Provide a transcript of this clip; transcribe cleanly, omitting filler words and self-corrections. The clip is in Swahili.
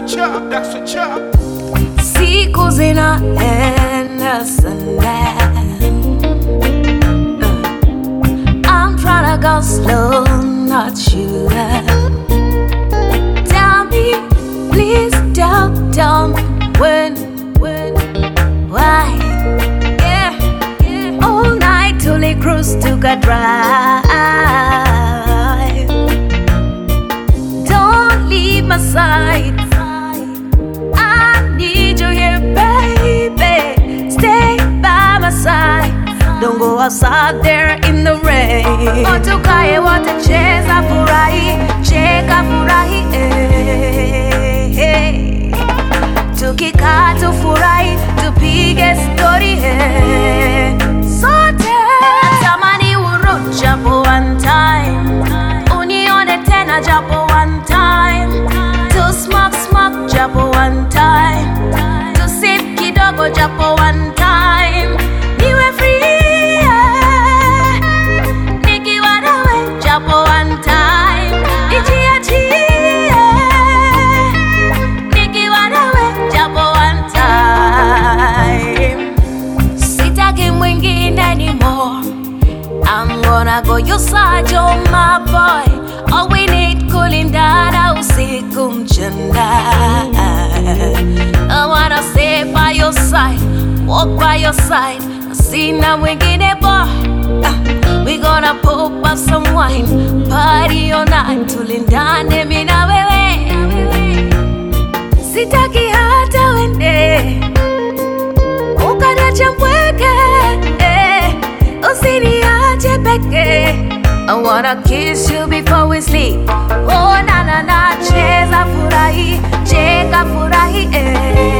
what's up. Siku zinaenda sana. I'm tryna go slow, not sure. Tell me, please tell me when, why? Yeah. All night till they cruise to get drive. Don't leave my side. I need you here, baby. Stay by my side. Don't go outside there in the rain. Tukae wote cheza furahi, cheka furahi, tukikaa tufurahi, tupige story, sote. Natamani urudi japo one time, unione tena japo one time, to smoke japo one time, to sip kidogo japo one time. Niwe free, nikiwa nawe japo one time. Nijiachie, nikiwa nawe japo one time. Sitaki mwingine anymore. I'm gonna go your side, you're my boy. All we need kulindana usiku mchana. I wanna stay by your side, walk by your side. Sina mwingine boy. We gonna pop up some wine, party all night. Tulindane mimi na wewe. Sitaki hata wende ukaniacha mpweke, usiniache peke. I wanna kiss you before we sleep. Oh na na na, cheza furahi, cheka furahi,